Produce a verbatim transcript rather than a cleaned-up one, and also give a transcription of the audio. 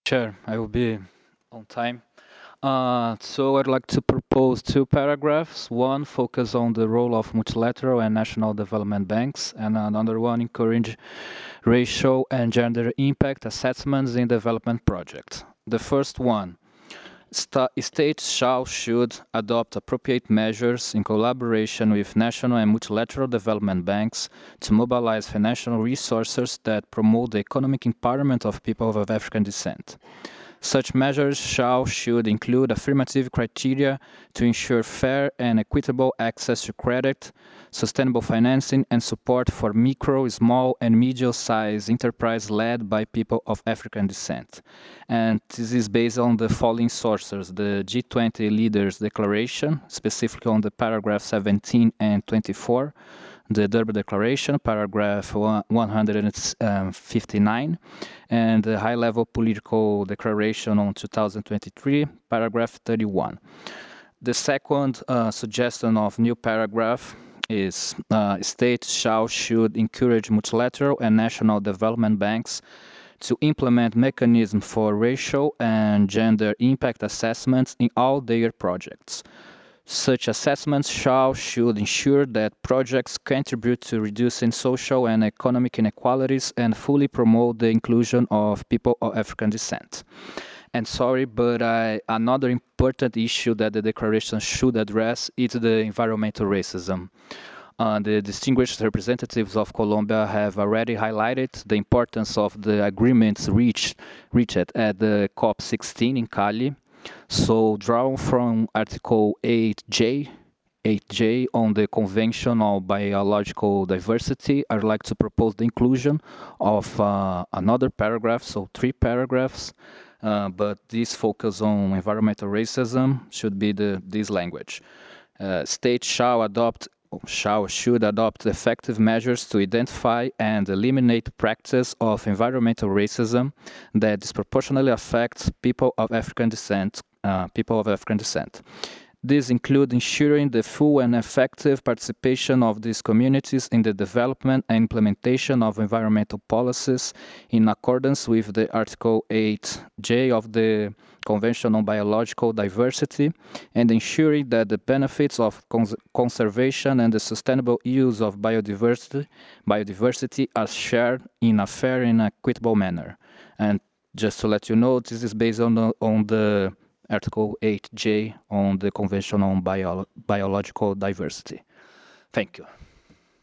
Chair, I will be on time. Uh, so I'd like to propose two paragraphs. One focus on the role of multilateral and national development banks, and another one encourage racial and gender impact assessments in development projects. The first one, sta states shall should adopt appropriate measures in collaboration with national and multilateral development banks to mobilize financial resources that promote the economic empowerment of people of African descent. Such measures shall should include affirmative criteria to ensure fair and equitable access to credit, sustainable financing, and support for micro, small, and medium-sized enterprise led by people of African descent. And this is based on the following sources: the G twenty Leaders Declaration, specifically on the paragraph seventeen and twenty-four, the Durban Declaration, paragraph one hundred fifty-nine, and the High-Level Political Declaration on two thousand twenty-three, paragraph thirty-one. The second uh, suggestion of new paragraph is uh, states shall should encourage multilateral and national development banks to implement mechanisms for racial and gender impact assessments in all their projects. Such assessments shall should ensure that projects contribute to reducing social and economic inequalities and fully promote the inclusion of people of African descent. And sorry, but I, another important issue that the declaration should address is the environmental racism. Uh, the distinguished representatives of Colombia have already highlighted the importance of the agreements reached, reached at the COP sixteen in Cali. So, drawn from Article eight J, eight J on the Convention on Biological Diversity, I'd like to propose the inclusion of uh, another paragraph, so three paragraphs, uh, but this focus on environmental racism should be the this language. Uh, states shall adopt shall should adopt effective measures to identify and eliminate practice of environmental racism that disproportionately affects people of African descent, uh, people of African descent. These include ensuring the full and effective participation of these communities in the development and implementation of environmental policies in accordance with the Article eight J of the Convention on Biological Diversity, and ensuring that the benefits of cons conservation and the sustainable use of biodiversity, biodiversity are shared in a fair and equitable manner. And just to let you know, this is based on the, on the Article eight J on the Convention on Bio Biological Diversity. Thank you.